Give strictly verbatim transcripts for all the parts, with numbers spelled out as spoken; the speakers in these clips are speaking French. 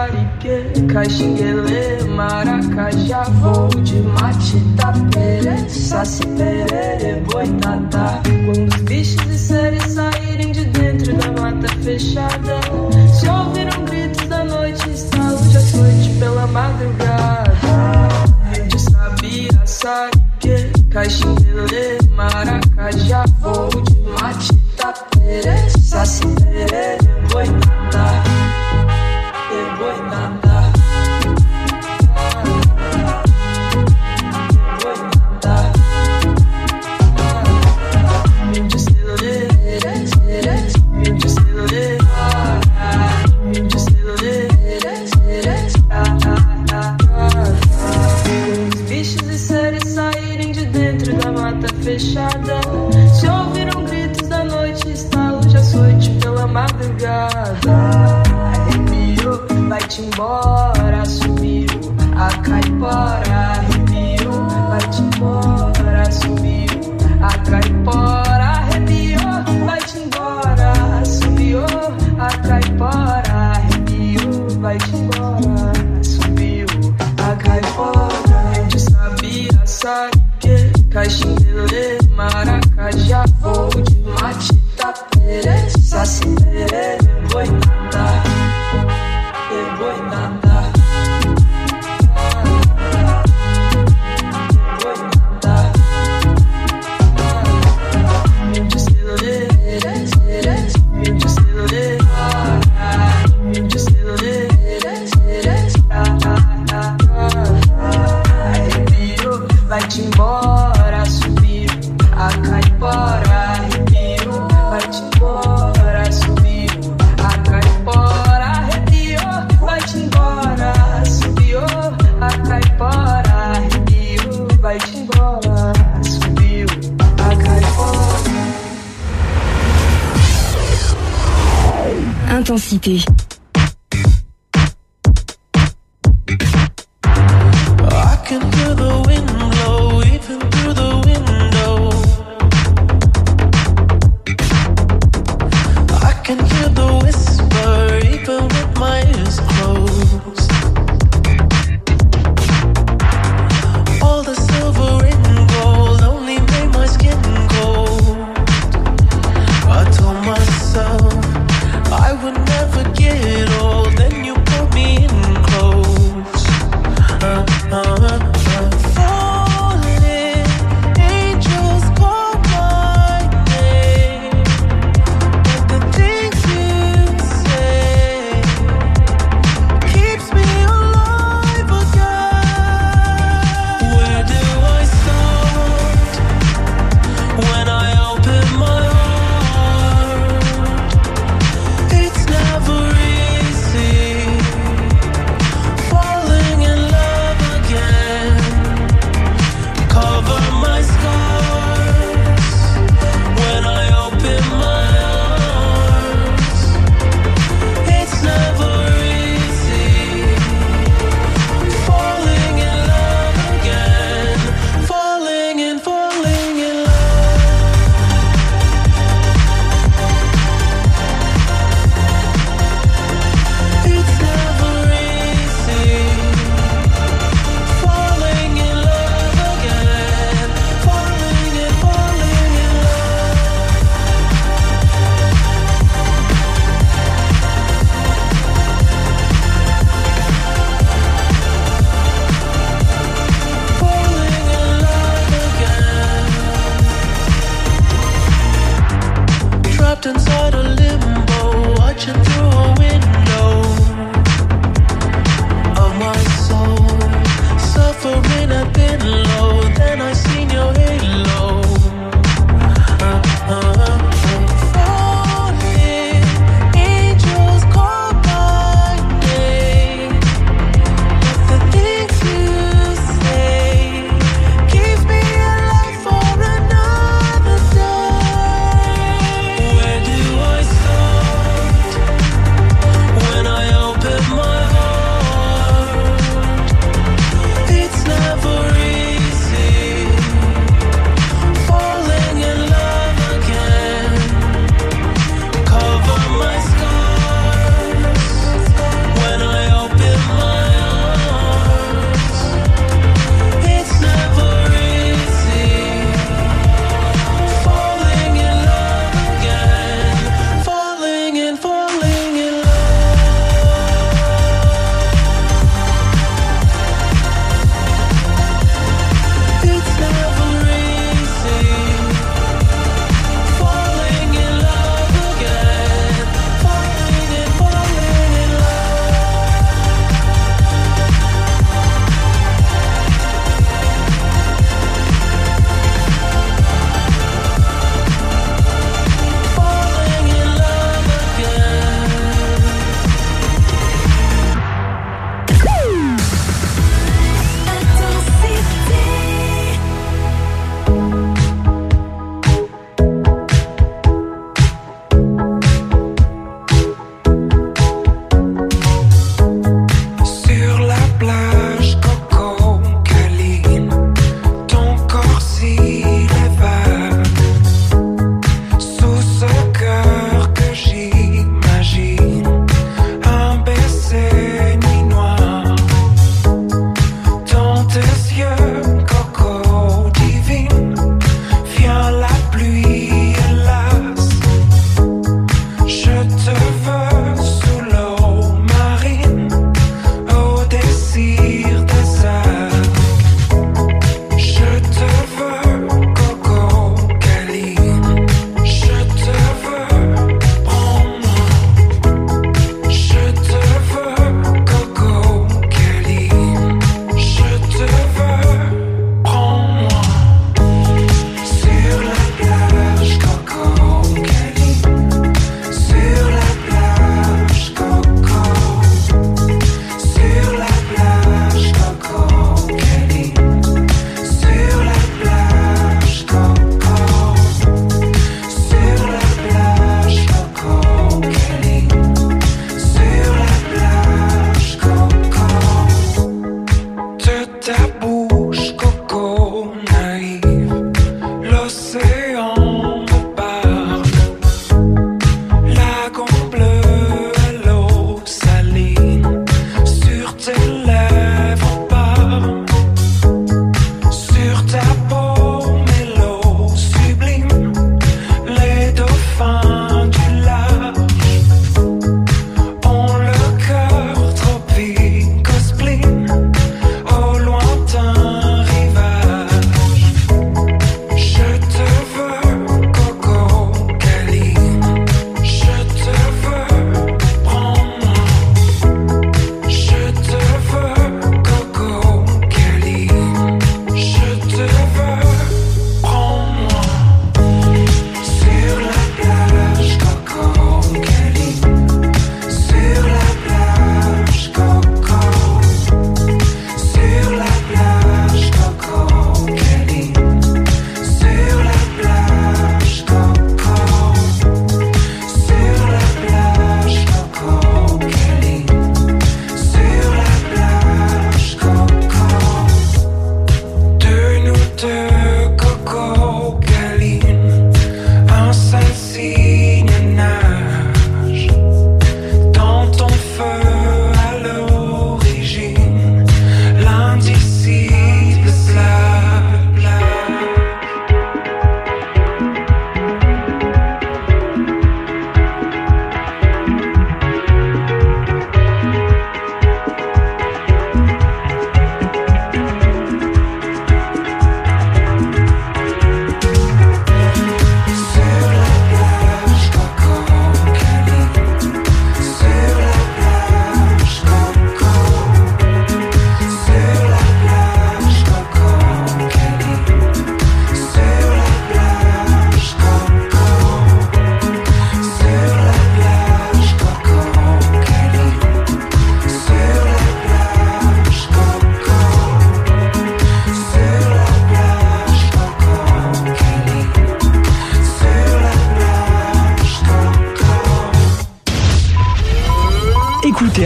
Açarique, Caxinguele, Maracajá, voo de mate, tapere, saci, perere, boitatá. Quando os bichos e seres saírem de dentro da mata fechada, se ouviram gritos da noite, estalo de açoite pela madrugada. De Sabi, Açarique, Caxinguele, Maracajá, voo de mate, tapere, saci, perere, boitatá. E boitatá. Boitatá. Mil de celulê, mil de celulê, mil de celulê. Os bichos e seres saírem de dentro da mata fechada, se ouviram gritos da noite, estalo de açoite pela madrugada. Arrepiou, vai-te embora, sumiu a caipora. Arrepiou, vai-te embora, sumiu a caipora. Arrepiou, vai-te embora, sumiu a caipora. Arrepiou, vai-te embora, sumiu a caipora. De Sabi, Açarique, Caxinguele, Maracajá, voo de mate, tapere, saci, perere, boitatá. E boitatá. Boitatá. Mil de celulê, mil de celulê, mil de celulê. Arrepiou, vai-te embora, subiu a caipora. Arrepiou, vai-te embora, subiu a caipora. Arrepiou, vai-te embora, subiu a caipora. Arrepiou, vai-te embora, subiu a caipora. Intensité. I can hear the wind blow even through the window. I can hear the whisper even with my ears closed. All the silver and gold only made my skin cold. I told myself I would never give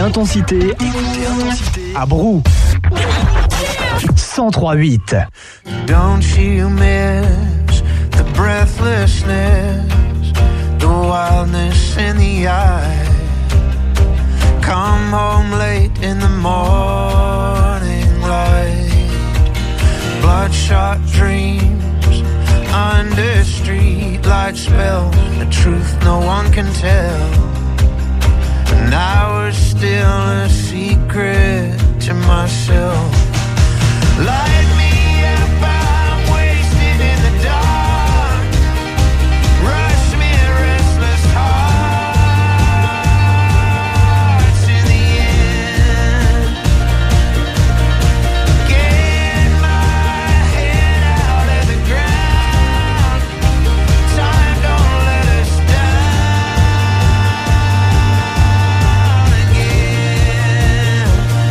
Intensité, écoutez Intensité à Brou. cent trois huit. Don't you miss the breathlessness, the wildness in the eye? Come home late in the morning light, bloodshot dreams under street light spells, the truth no one can tell. And I was still a secret to myself. Light me up, I'm wasted in the dark. Rush me, restless hearts in the end. Get my head out of the ground. Time don't let us down again.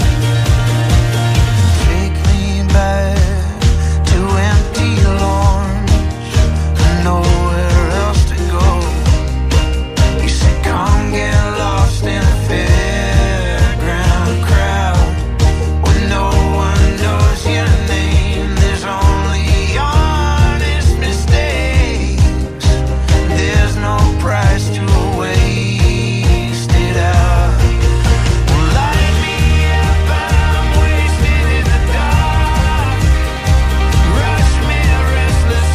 Take me back to empty lawns and nowhere else to go. You said come get lost in a fairground crowd when no one knows your name. There's only honest mistakes. There's no price to waste it out. Light me up, I'm wasted in the dark. Rush me, restless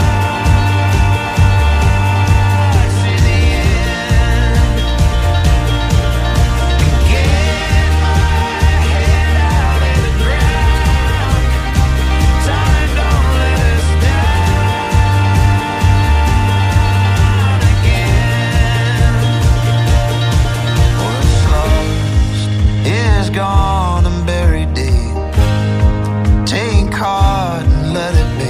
hearts in the end. Get my head out of the ground. Time don't let us down again. What's lost is gone and buried deep. Take heart and let it be.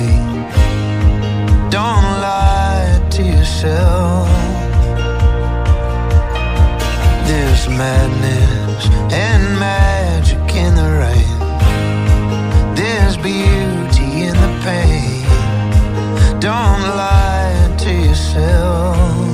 Don't lie to yourself. There's madness and magic in the rain. There's beauty in the pain. Don't lie to yourself.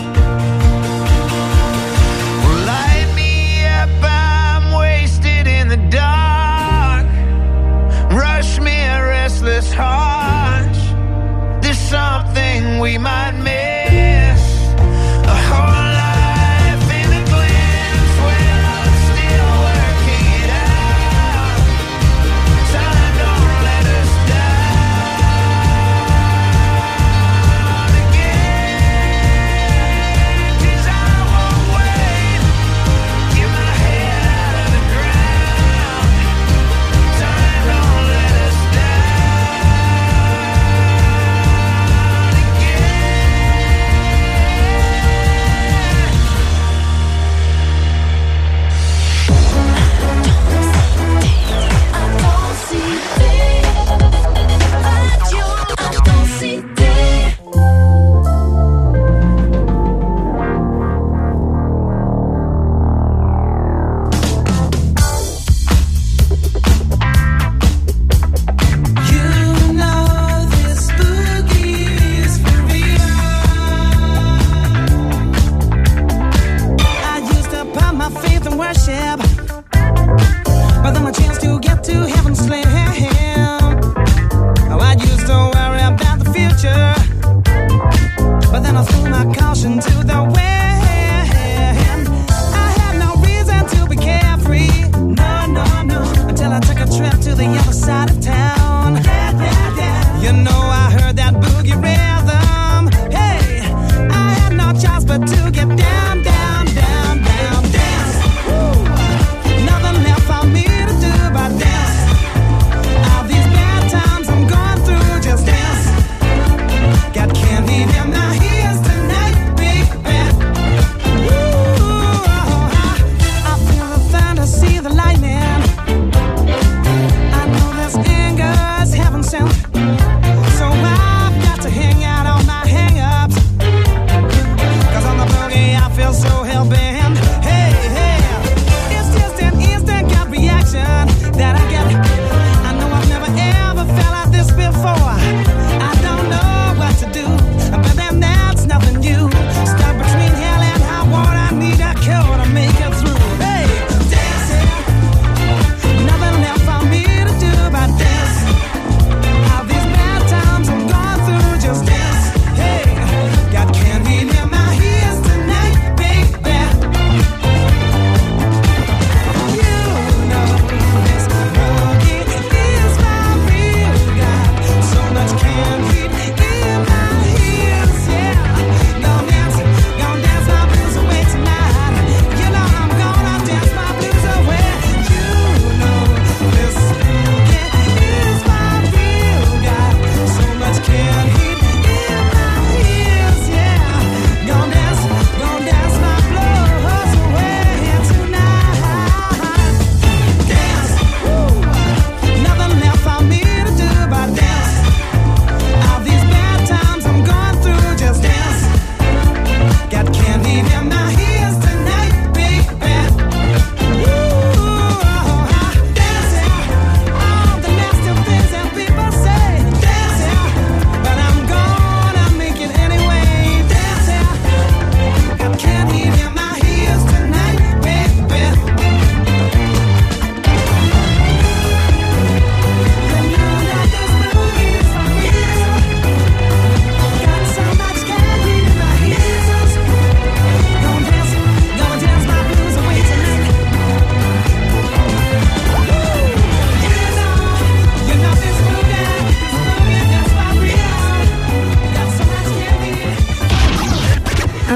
Light me up, I'm wasted in the dark. Rush me, a restless heart. There's something we might miss. A whole life in a glimpse when I'm still working it out. Time don't let us down again. 'Cause I won't wait. Get my head out of the ground. Time don't let us down Got candy in my ears tonight, big band.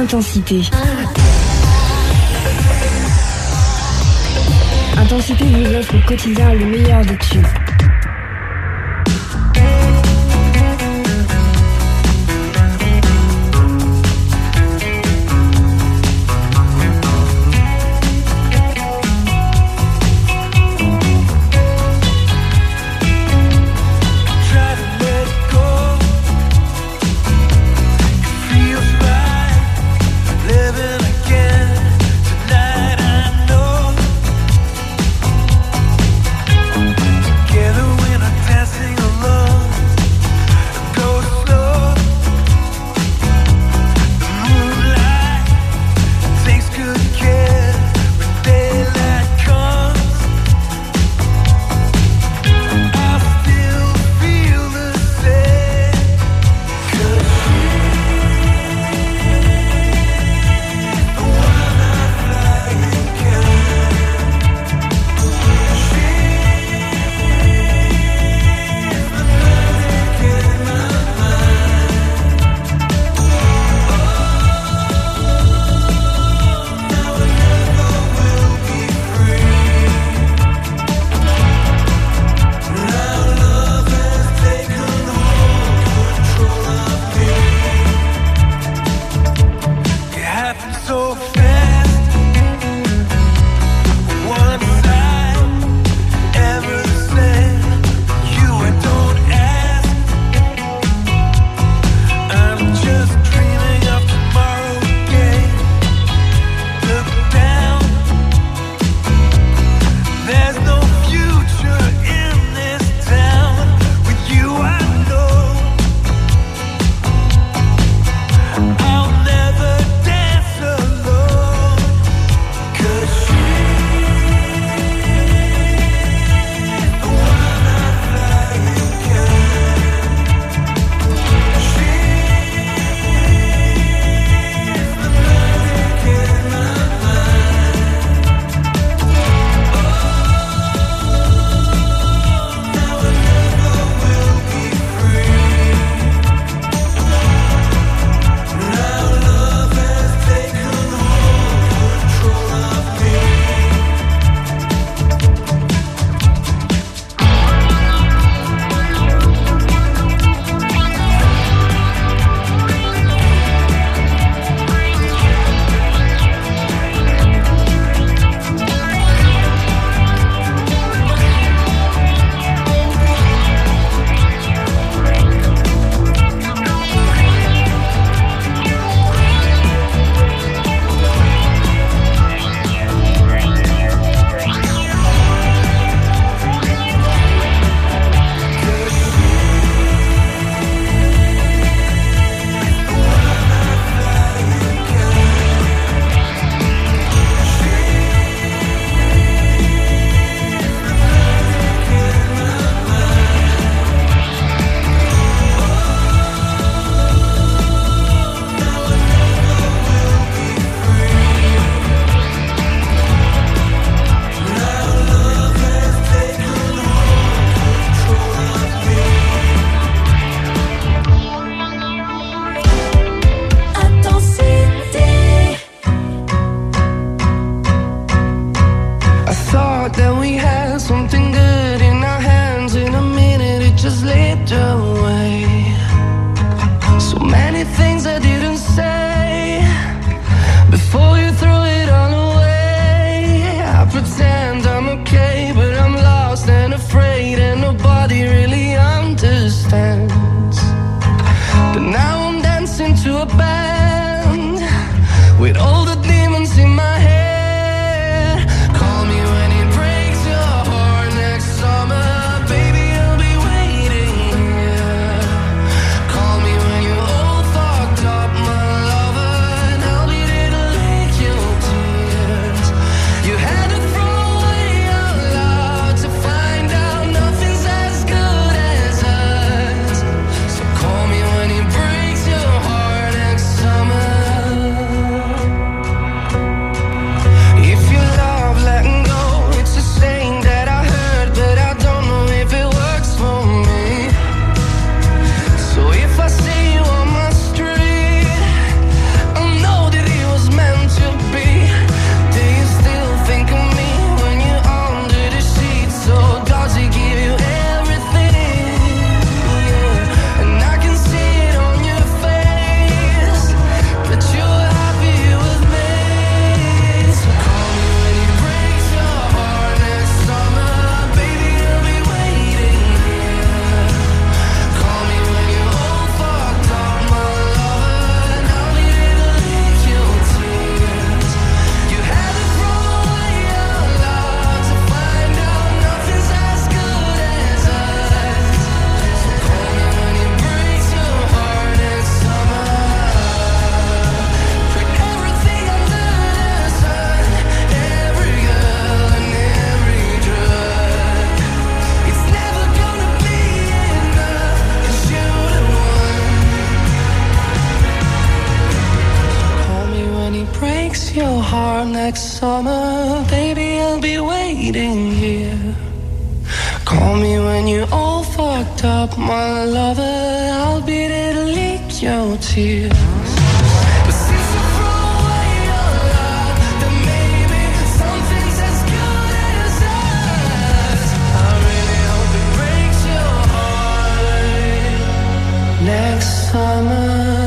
Intensité. Intensité vous offre au quotidien le meilleur des tubes. Together next summer, baby, I'll be waiting here. Call me when you're all fucked up, my lover. I'll be there to lick your tears. But since you threw away your love, then maybe something's as good as us. I really hope it breaks your heart next summer.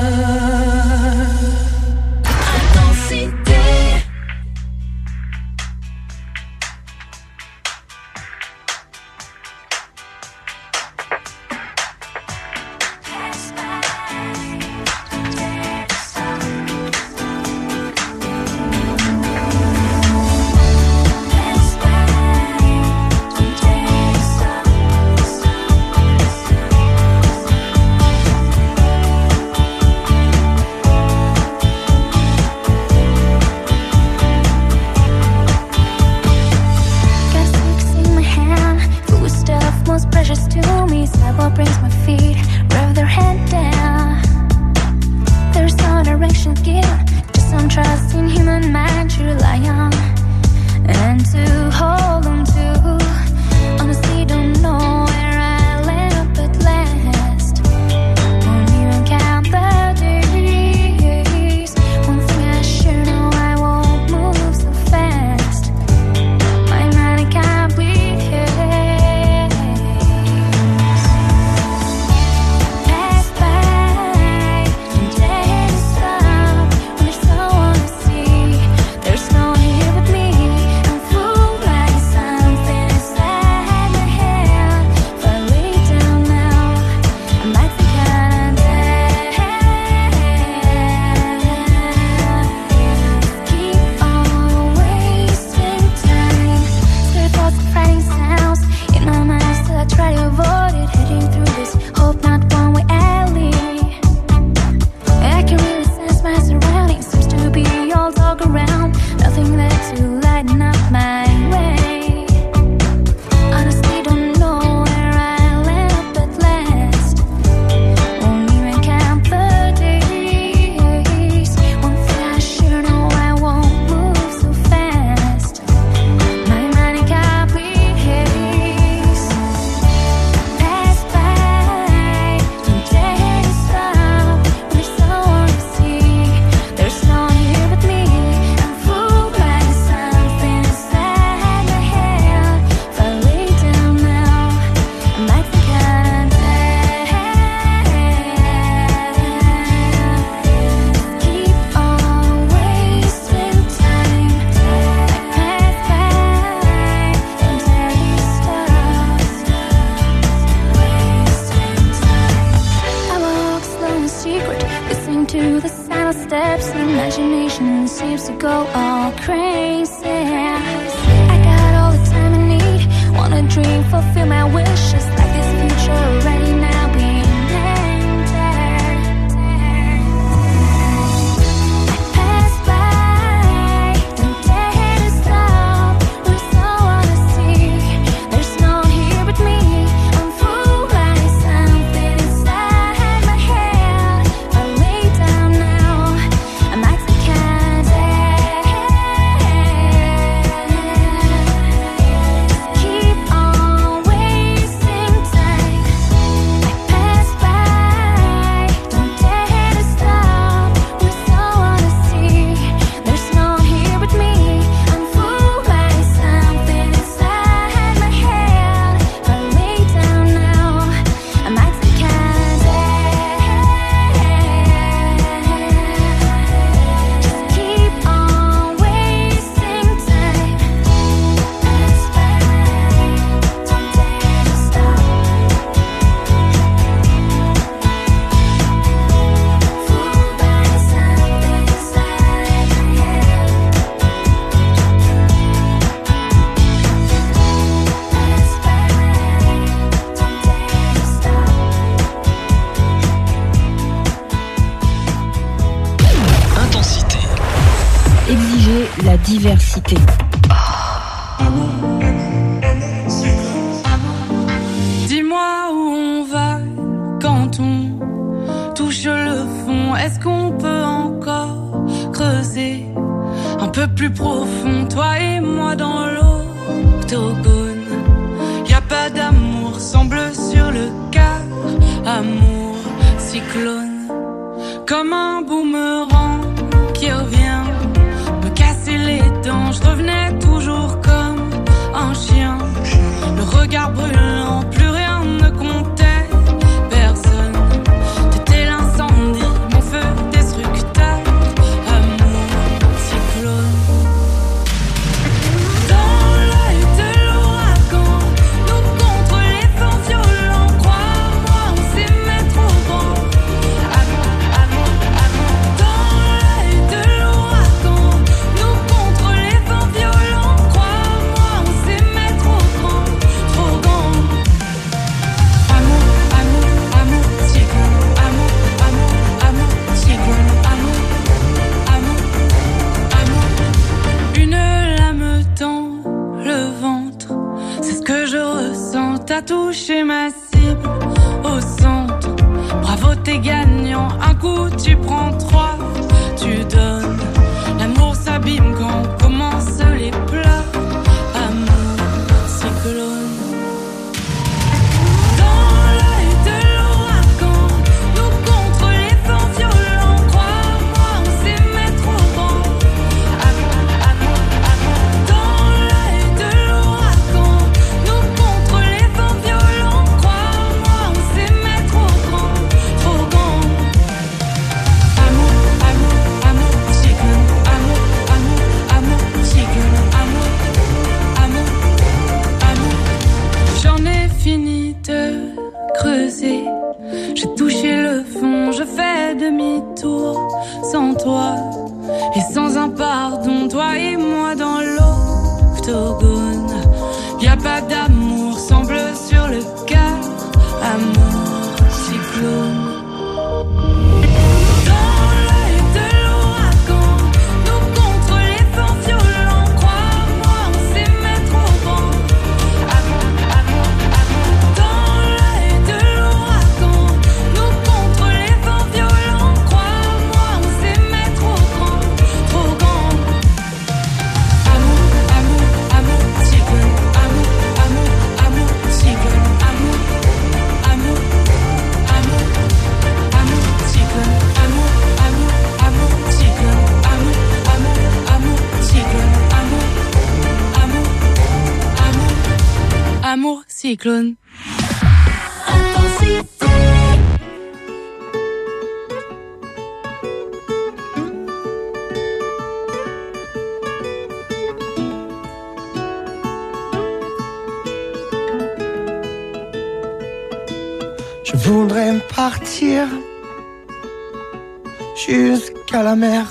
la diversité. Dis-moi où on va quand on touche le fond. Est-ce qu'on peut encore creuser un peu plus profond, toi et moi dans l'octogone. Y a pas d'amour, semble sur le quart. Amour, cyclone, comme un boomerang qui revient me casser les dents. Je revenais toujours comme un chien, le regard brûlant, plus rien ne comptait. Personne, t'étais l'incendie, mon feu destructeur. Amour, cyclone. Dans l'œil de l'ouragan, nous contre les vents violents. Crois-moi, on s'aimait trop grand. Amour, amour, amour. Dans l'œil de l'ouragan, nous contre les vents violents. Crois-moi, on s'aimait trop grand, trop grand. Amour, amour, amour, cyclone. Amour, amour, amour, cyclone. Amour, amour, amour. Une lame dans le ventre, c'est ce que je ressens. T'as touché ma cible au centre. Bravo, t'es gagnant. Un coup, tu prends trois, tu donnes. L'amour s'abîme quand commencent les plats. Amour, cyclone. Dans l'œil de l'ouragan, nous contre les vents violents. Crois-moi, on s'aimait trop grand. Amour, amour, amour. Dans l'œil de l'ouragan, nous contre les vents violents. Crois-moi, on s'aimait trop grand, trop grand. Amour, amour, amour, cyclone. Amour, amour, amour, cyclone. Amour, amour, amour. J'en ai fini de creuser. J'ai touché le fond, je fais demi-tour. Sans toi et sans un pardon, toi et moi dans l'octogone. Y a pas d'amour, semble sur le quart. Amour, cyclone. Dans l'œil de l'ouragan, nous contre les vents violents. Crois-moi, on s'aimait trop grand. Amour, amour, amour. Dans l'œil de l'ouragan, nous contre les vents violents. Crois-moi, on s'aimait trop grand, trop grand. Amour, amour, amour, cyclone. Amour, amour, amour, cyclone. Amour, amour, amour, amour, cyclone. Amour, amour, amour, cyclone. Amour, amour, amour, cyclone. Amour, amour, amour, amour, cyclone. Je voudrais partir jusqu'à la mer,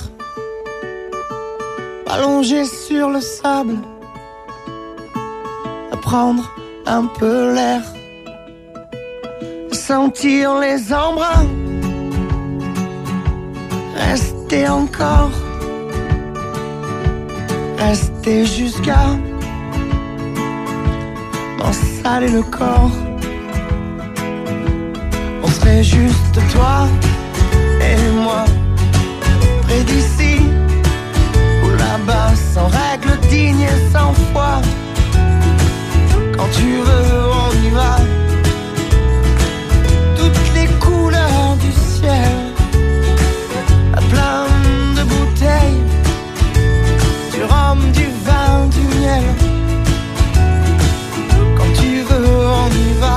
allongé sur le sable, à prendre un peu l'air, sentir les embruns, rester encore, rester jusqu'à m'en saler le corps. On serait juste toi et moi, près d'ici ou là-bas, sans règles dignes et sans foi. Quand tu veux, on y va. Toutes les couleurs du ciel, à plein de bouteilles, du rhum, du vin, du miel. Quand tu veux, on y va.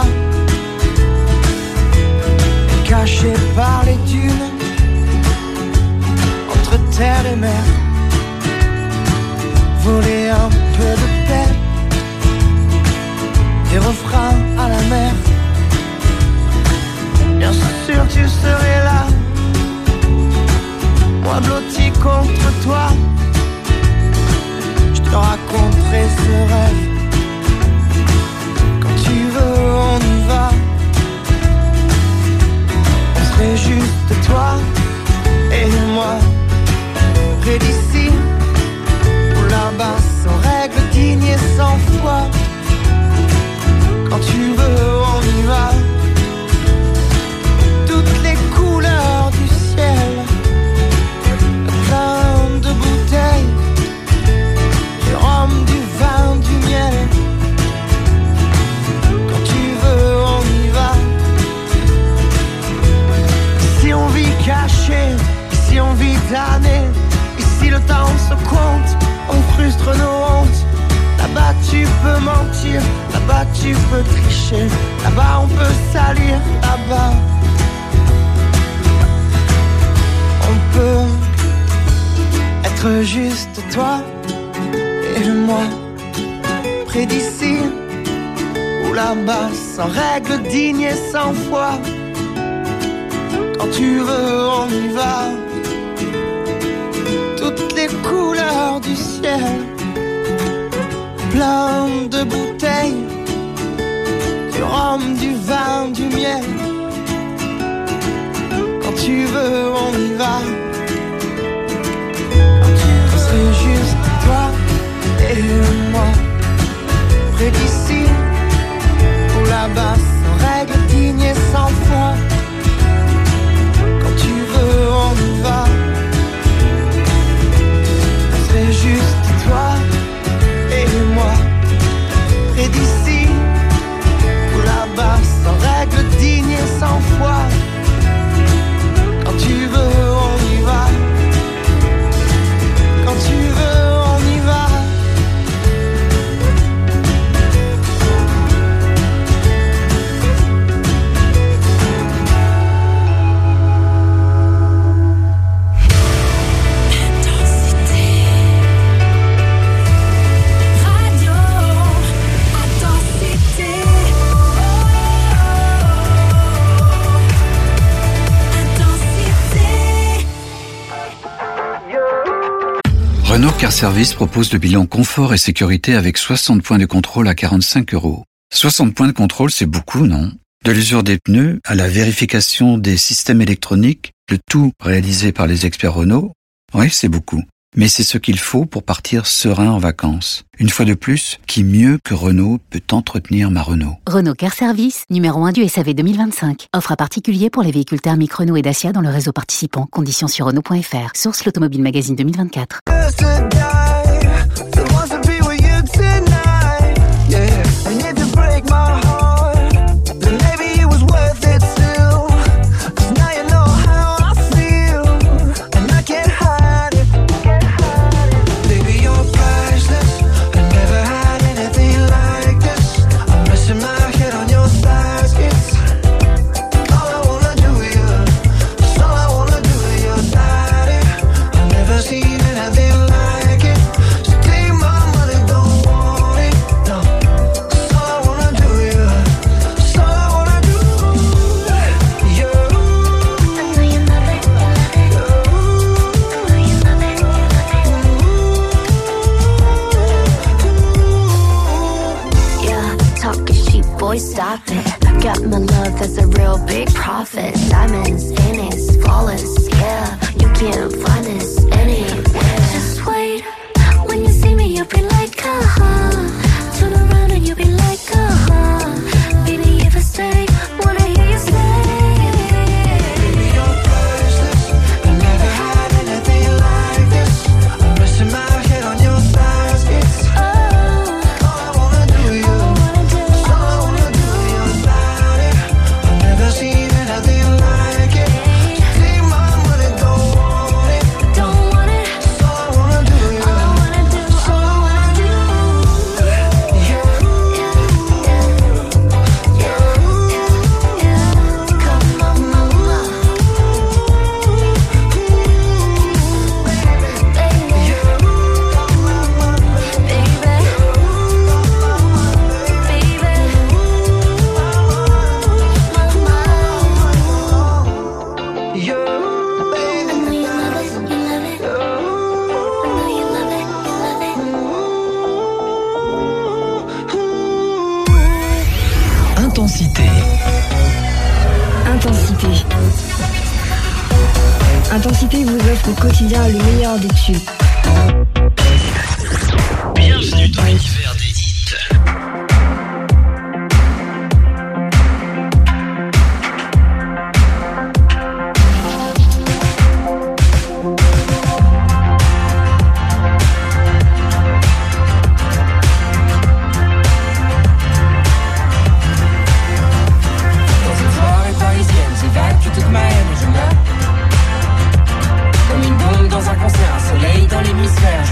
Caché par les dunes, entre terre et mer, voler un peu de paix, des refrains à la mer. Bien sûr tu serais là, moi blotti contre toi. Je te raconterai ce rêve. Quand tu veux, on y va. C'est juste toi et moi, près d'ici ou là-bas, sans règles dignes et sans foi. Quand tu veux, Là-bas tu peux tricher, là-bas on peut salir, là-bas on peut être juste toi et moi, près d'ici ou là-bas, sans règles dignes et sans foi. Quand tu veux on y va, toutes les couleurs du ciel, plein de bouteilles, du rhum, du vin, du miel. Quand tu veux on y va, on serait juste toi et moi, près d'ici ou là-bas, sans règles dignes et sans foi. Quand tu veux on y va, on serait juste toi et moi, près d'ici ou là-bas, sans règles dignes et sans foi. Quand tu veux on y va, quand tu veux on y va. Renault Car Service propose le bilan confort et sécurité avec soixante points de contrôle à quarante-cinq euros. soixante points de contrôle, c'est beaucoup, non? De l'usure des pneus à la vérification des systèmes électroniques, le tout réalisé par les experts Renault. Oui, c'est beaucoup. Mais c'est ce qu'il faut pour partir serein en vacances. Une fois de plus, qui mieux que Renault peut entretenir ma Renault? Renault Car Service, numéro un du S A V deux mille vingt-cinq. Offre à particulier pour les véhicules thermiques Renault et Dacia dans le réseau participant. Conditions sur Renault point F R. Source l'Automobile Magazine deux mille vingt-quatre. Stop it. Got my love as a real big profit. Diamonds, pennies, flawless. Yeah, you can't find this anywhere. Just wait. When you see me, you'll be like, uh-huh. Turn around and you'll be like, uh-huh. Baby, if I stay, wanna hear you say. Baby, you're priceless. I never had anything like this. I'm resting my head on your thighs. It's oh, all I wanna do, you. Seen anything like it. Take my money, don't want it. Don't want it. So I wanna do it. All I wanna do. So I wanna do. Yeah, yeah, yeah, yeah. Come on, mama. Baby, Intensité. Intensité. Intensité vous offre au quotidien le meilleur des tubes. Bienvenue dans l'univers des hits. Dans un concert, un soleil dans l'hémisphère.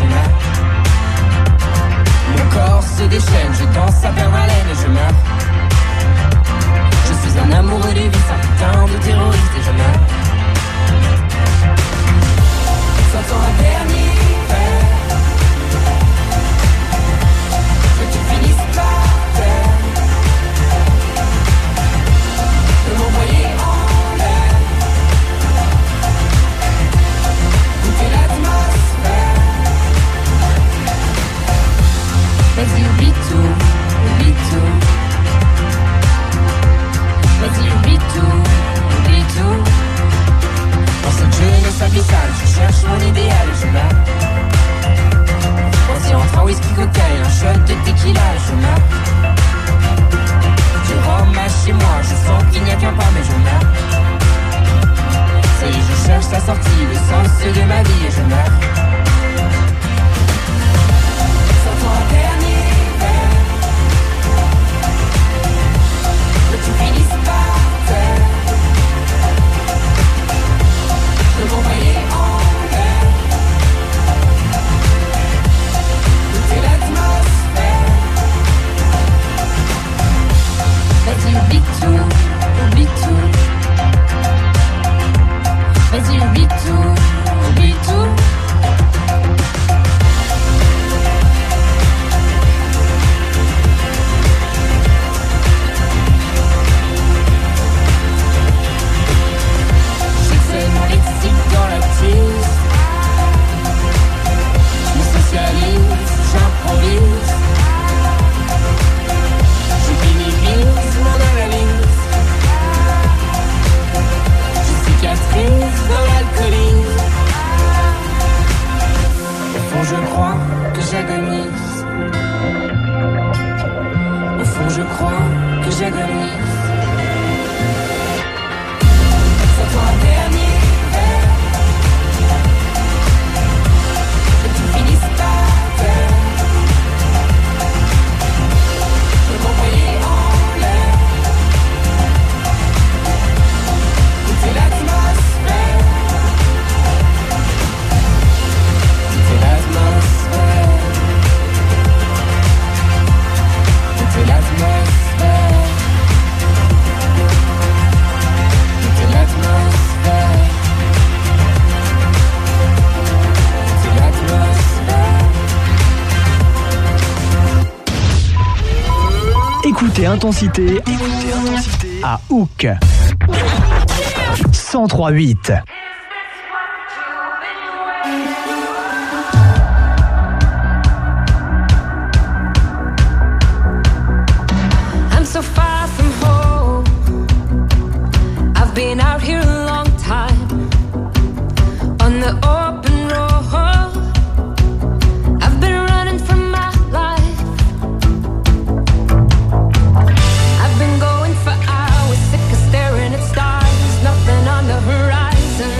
oublie tout, oublie tout. Vas-y, oublie tout, oublie tout. C'est mon lexique dans la tise. Je me socialise, j'improvise. Je minimise mon analyse. Je cicatrise dans l'alcoolisme. Au fond je crois que j'agonise. Au fond je crois que j'agonise. C'est toi un dernier verre. Que tu finisses par terre. Je veux m'envoyer en l'air. C'est l'atmosphère. C'est l'atmosphère. C'est l'atmosphère. C'est l'atmosphère. C'est l'atmosphère. Écoutez Intensité, écoutez Intensité à Hook. cent trois huit. I'm so far from home. I've been out here a long time on the open road. I've been running from my life. I've been going for hours, sick of staring at stars. Nothing on the horizon.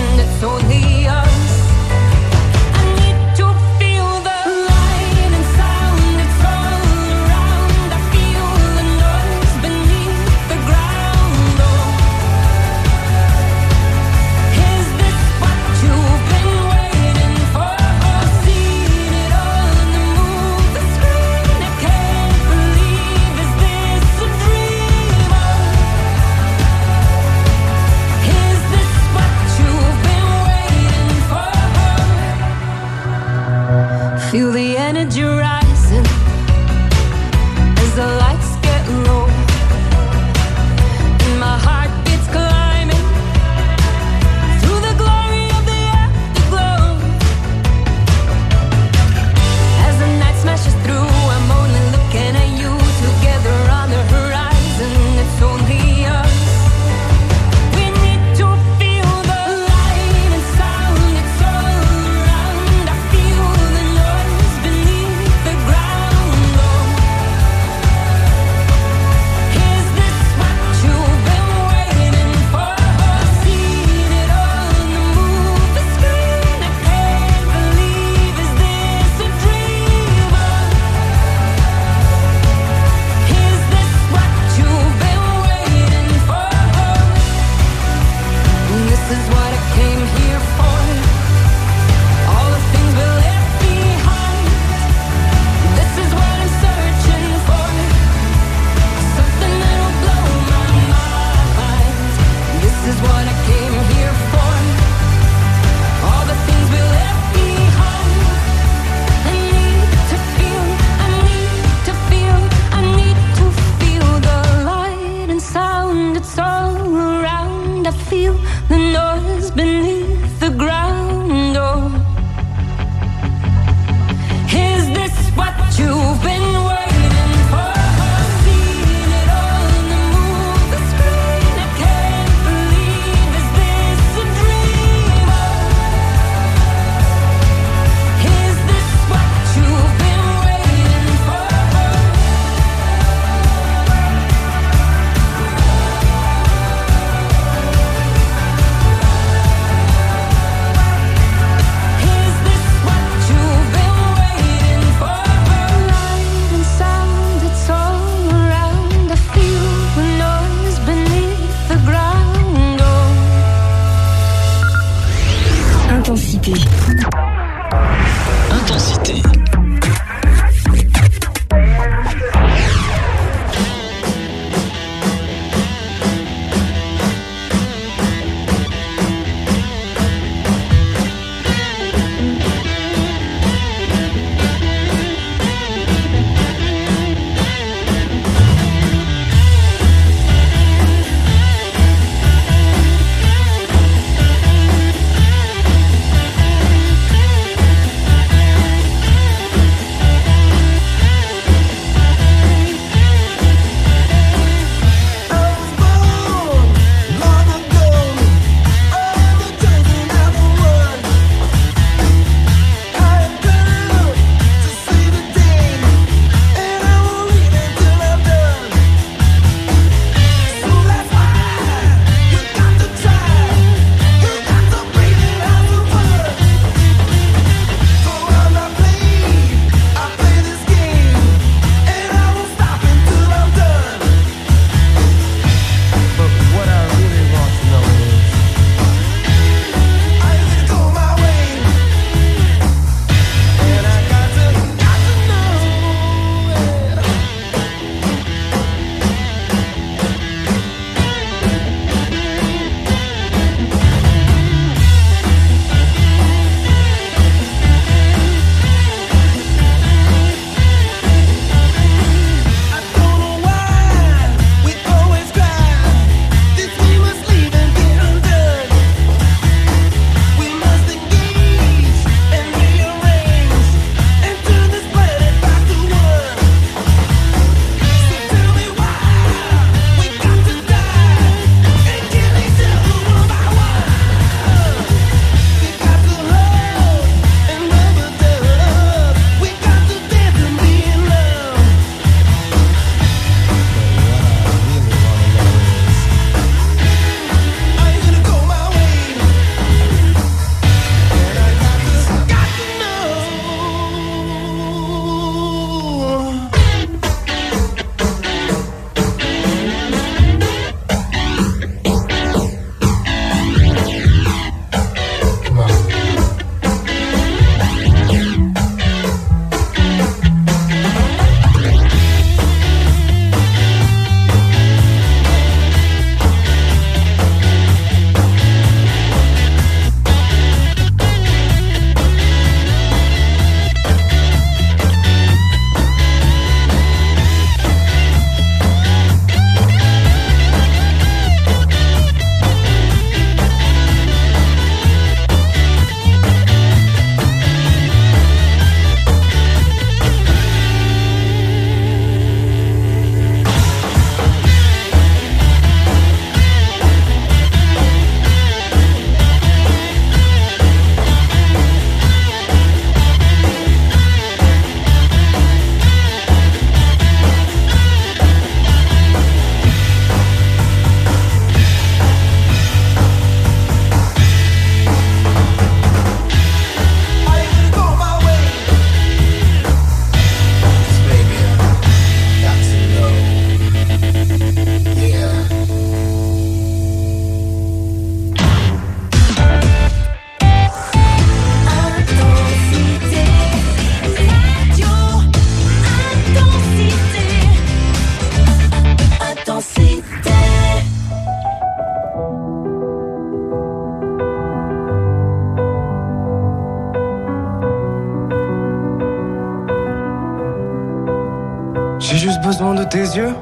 besoin de tes yeux,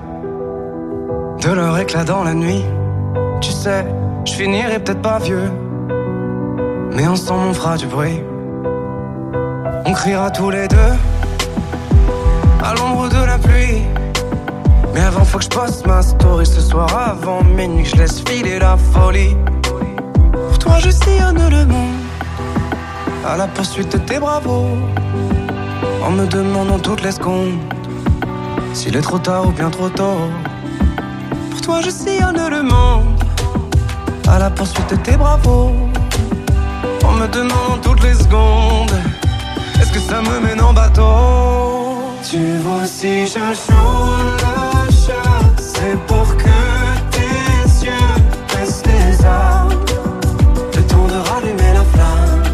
de leur éclat dans la nuit. Tu sais, je finirai peut-être pas vieux, mais ensemble on fera du bruit. On criera tous les deux à l'ombre de la pluie. Mais avant faut que je poste ma story ce soir avant minuit, que je laisse filer la folie. Pour toi je sillonne le monde à la poursuite de tes bravos, en me demandant toutes les secondes s'il est trop tard ou bien trop tôt. Pour toi je sillonne le monde à la poursuite de tes bravos, en me demandant toutes les secondes est-ce que ça me mène en bateau. Tu vois si je joue le jeu, c'est pour que tes yeux baissent les armes, le temps de rallumer la flamme.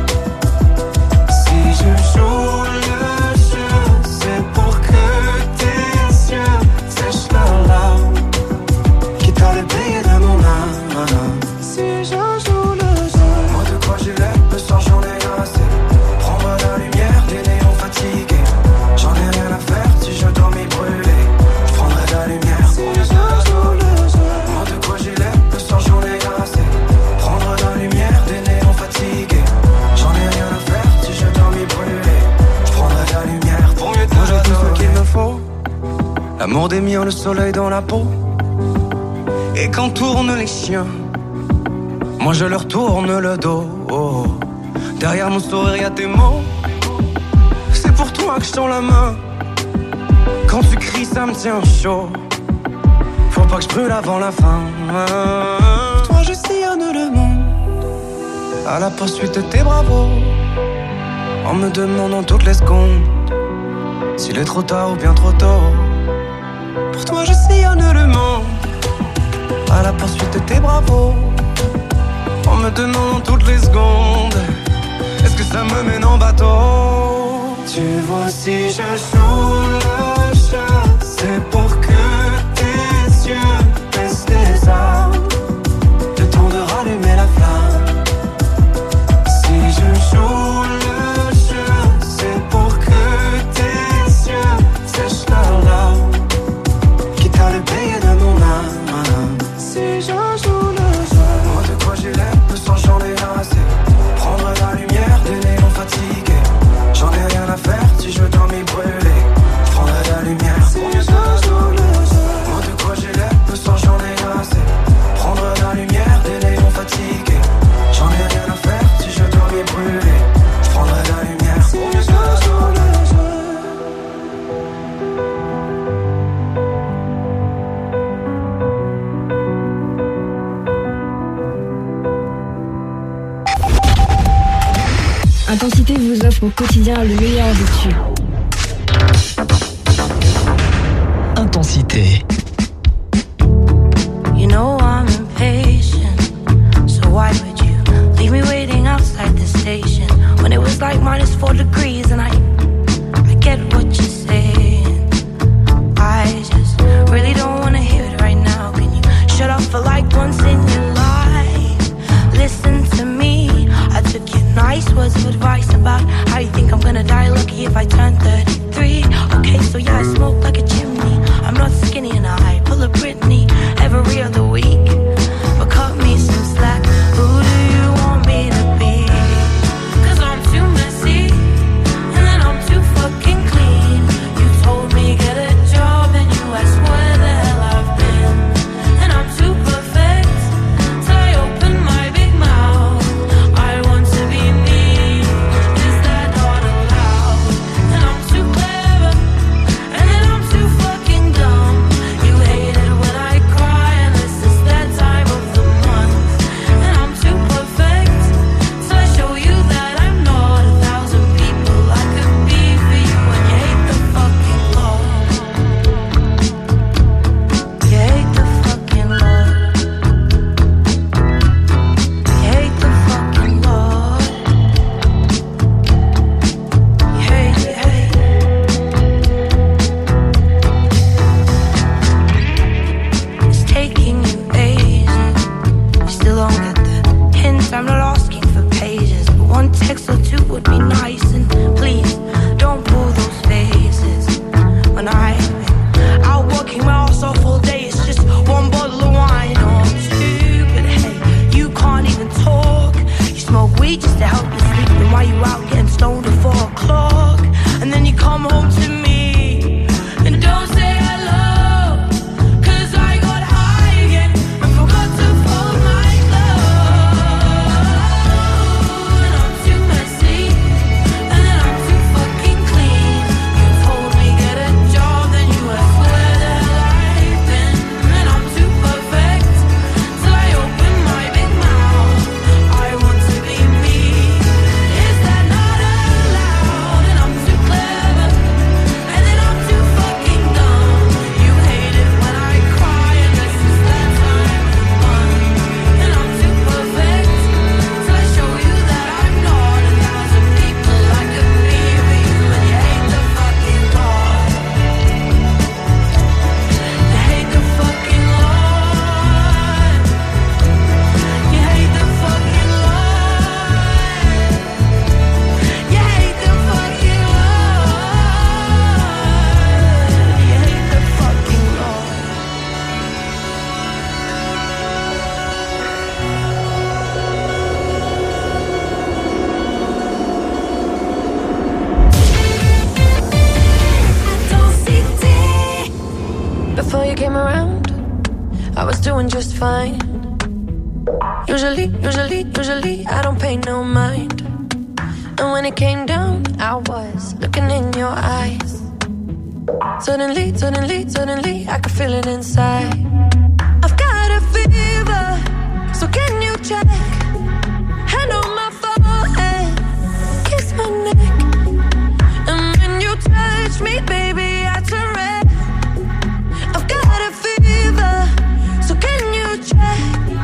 Si je joue le jeu, c'est pour que tes yeux sèchent leurs larmes, quitte à le payer de mon âme. Si je joue le jeu, moi de quoi j'ai l'air, le soir j'en ai assez. Prendre la lumière des néons fatigués, j'en ai rien à faire si je dois m'y brûler. Je prendrai la lumière si je joue le jeu. Moi de quoi j'ai l'air, le soir j'en ai assez. Prendre la lumière des néons fatigués, j'en ai rien à faire si je dois m'y brûler. Je prendrai la lumière pour mieux te moi j'ai tout ce qu'il me faut, l'amour des miens, le soleil dans la peau. Et quand tournent les chiens, moi je leur tourne le dos. Oh. Derrière mon sourire y'a tes mots, c'est pour toi que je tends la main. Quand tu cries ça me tient chaud, faut pas que je brûle avant la fin. Pour toi je sillonne le monde à la poursuite de tes bravos, en me demandant toutes les secondes s'il est trop tard ou bien trop tôt. Pour toi je sillonne le monde à la poursuite de tes bravos, en me demandant toutes les secondes est-ce que ça me mène en bateau. Tu vois si je joue le jeu, c'est pour que tes yeux baissent les armes, le temps de rallumer la flamme. Si je joue le jeu, c'est pour que tes yeux sèchent leurs larmes, quitte à le payer de mon âme. Si je joue le jeu, moi de quoi j'ai l'air, le sang j'en ai assez. Prendre la lumière des néons fatigués, j'en ai rien à faire si je dois m'y brûler. Je prendrai la lumière si je joue le jeu. Moi de quoi j'ai l'air, le sang j'en ai assez. Prendre la lumière des néons fatigués, j'en ai rien à faire si je dois m'y brûler. Je prendrai la lumière si je joue le jeu. Intensité vous offre au quotidien le meilleur des tubes. Intensité. You know I'm impatient, so why would you leave me waiting outside the station when it was like minus four degrees and I, I get what you're saying. I just really don't wanna hear it right now. Can you shut up for like once in your life? Listen to me, I took your nice words of advice about how you think I'm gonna die lucky if I turn thirty-three. Okay, so yeah, I smoke like a chimney. I'm not skinny and I pull a Britney every other week. But cut me some slack, who do you want me to be? Cause I'm too messy, and then I'm too fucking clean. You told me get a job and you asked where the hell I've been. And I'm too perfect, so I open my big mouth. I want to be me, is that not allowed? And I'm too clever, and then I'm too fucking dumb. You hate it when I cry, and this is that fine. Usually, usually, usually, I don't pay no mind. And when it came down, I was looking in your eyes. Suddenly, suddenly, suddenly, I could feel it inside. I've got a fever, so can you check? Hand on my forehead, kiss my neck. And when you touch me, baby, I turn red. I've got a fever, so can you check?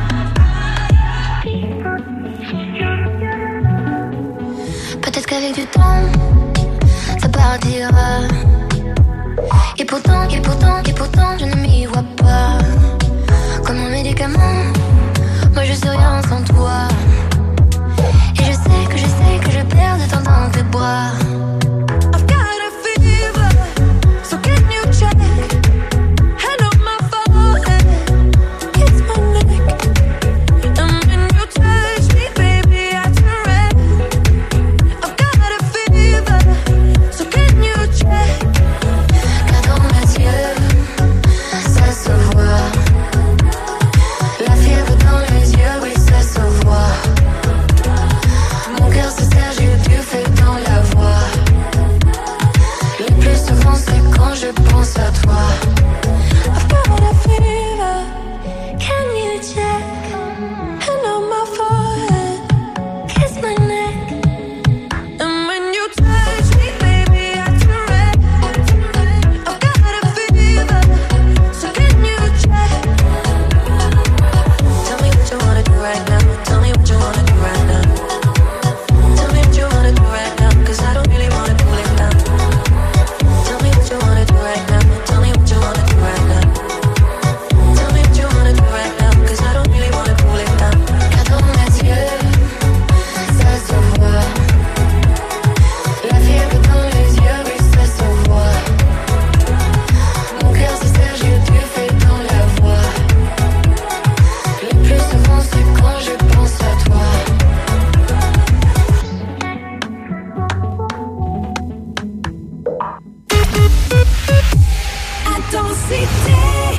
Peut-être qu'avec du temps, ça partira. Et pourtant, et pourtant, et pourtant, je ne m'y vois pas. Comme un médicament, moi je suis rien sans toi. Et je sais que je sais que je perds de temps dans tes bras. I've got a fever, so can you check? Hand on my forehead, kiss my neck. And when you touch me, baby, I turn red. I've got a fever, so can you check? Car dans mes yeux, ça se voit. La fièvre dans les yeux, oui, ça se voit. Mon cœur se serre, j'ai du feu dans la voix. Le plus souvent, c'est quand je pense à toi. I've got a fever, can you check? Hand on my forehead, Kiss my neck. and when you touch me, baby, I turn red. I've got a fever, so can you check? Tell me what you wanna do right now. Tell me what you wanna do right now. Tell me what you wanna do right now, 'cause I don't really wanna cool it down. Tell me what you wanna do right now. Tell me what you wanna do right now. Tell me what you wanna do right now, 'cause I don't really wanna cool it down. Car dans mes yeux, ça se voit. La fièvre dans les yeux, oui, ça se voit. Mon cœur se serre, j'ai du feu dans la voix. Le plus souvent, c'est quand je pense à toi. Intensité.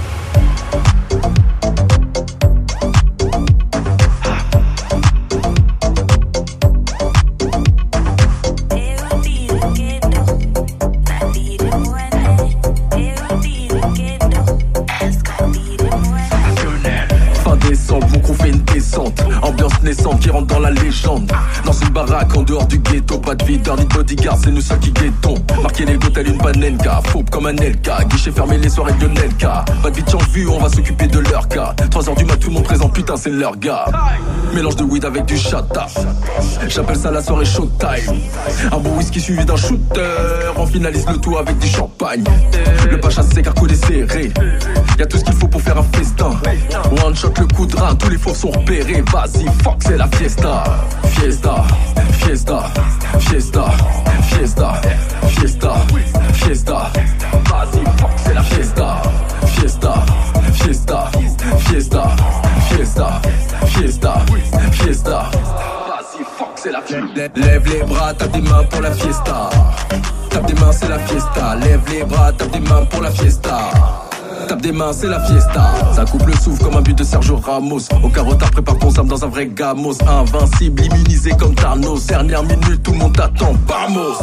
Fin décembre, mon crew fait une descente. Ambiance naissante qui rentre dans la légende. Dans une baraque en dehors du ghetto, pas de videur ni de bodyguard, c'est nous seuls qui guettons. Marqué les go telle une panenka, fauve comme un L K. Guichet fermé les soirées de Nelka. Pas de bitch en vue, on va s'occuper de leur cas. trois heures du mat, tout le monde présent, putain c'est leur gars. Mélange de weed avec du chata. J'appelle ça la soirée showtime. Un bon whisky suivi d'un shooter. On finalise le tout avec du champagne. Le pacha c'est carcolé serré. Y'a tout ce qu'il faut pour faire un festin. One shot le coup de rein, tous les fours sont repérés. Vas-y, fuck, c'est la fiesta. Fiesta, fiesta, fiesta, fiesta, fiesta, fiesta. Vas-y, fuck, c'est la fiesta. Fiesta, fiesta, fiesta, fiesta, fiesta, fiesta. Vas-y, fuck, c'est la fiesta. Lève les bras, tape des mains pour la fiesta. Tape des mains, c'est la fiesta. Lève les bras, tape des mains pour la fiesta. Tape des mains, c'est la fiesta. Ça coupe le souffle comme un but de Sergio Ramos. Au carotard, prépare ton âme dans un vrai gamos. Invincible, immunisé comme Thanos. Dernière minute, tout le monde t'attend. Vamos!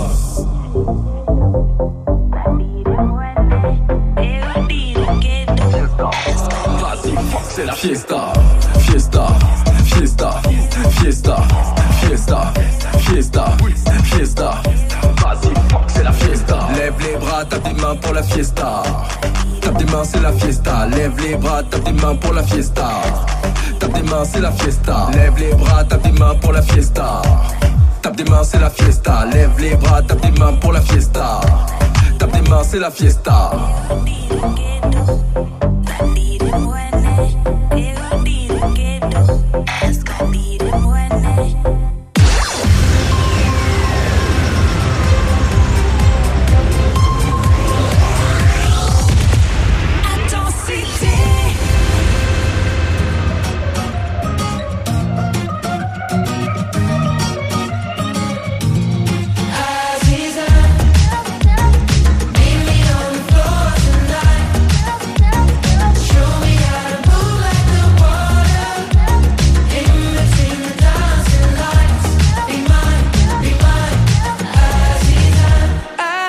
Vas-y, fuck, c'est la fiesta. Fiesta, fiesta, fiesta, fiesta, fiesta, fiesta. Vas-y, fuck, c'est la fiesta. Lève les bras, tape des mains pour la fiesta. Tape des mains, c'est la fiesta. Lève les bras, tape des mains pour la fiesta. Tape des mains, c'est la fiesta. Lève les bras, tape des mains pour la fiesta. Tape des mains, c'est la fiesta. Lève les bras, tape des mains pour la fiesta. Tape des mains, c'est la fiesta.